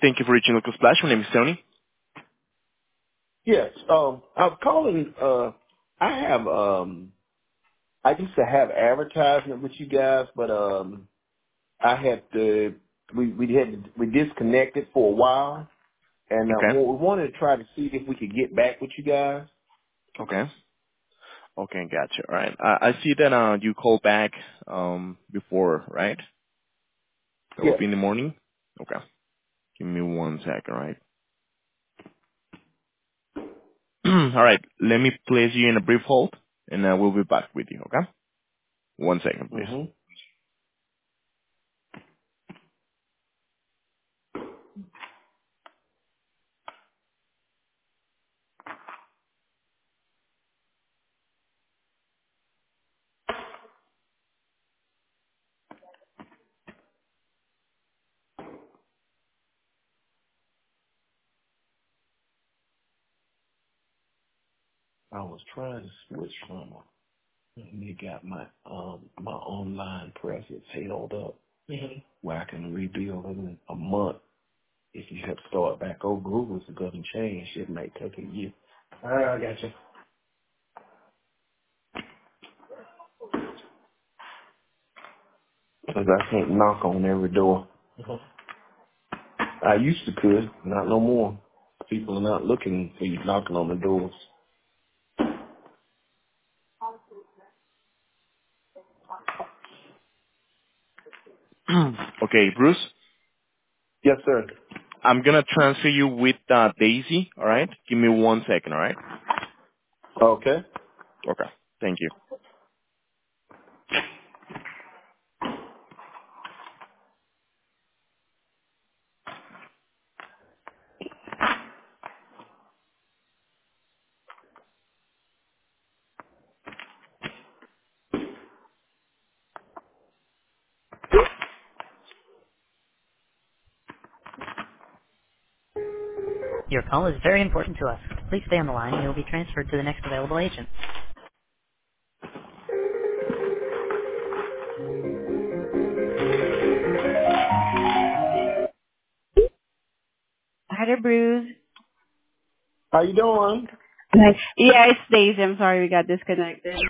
Thank you for reaching Local Splash. My name is Tony. Yes. I'm calling. I have. I used to have advertisement with you guys, but I had to. We disconnected for a while, and Okay. we wanted to try to see if we could get back with you guys. Okay. Okay, gotcha. All right. I see that you called back before, right? That will Yes. be in the morning. Okay. Give me 1 second, all right? All right. Let me place you in a brief hold, and we'll be back with you. Okay. 1 second, please. Mhm. I was trying to switch from them, and they got my online presence held up, where I can rebuild in a month. If you have to start back over, Google's going to change. It may take a year. All right, I got you. Because I can't knock on every door. I used to could, not no more. People are not looking for you knocking on the doors. Okay, Bruce. Yes, sir. I'm gonna transfer you with Daisy. All right. Give me 1 second. All right. Okay. Okay. Thank you. Your call is very important to us. Please stay on the line and you will be transferred to the next available agent. Hi there, Bruce. How you doing? Hi. Yeah, it's Daisy. I'm sorry we got disconnected.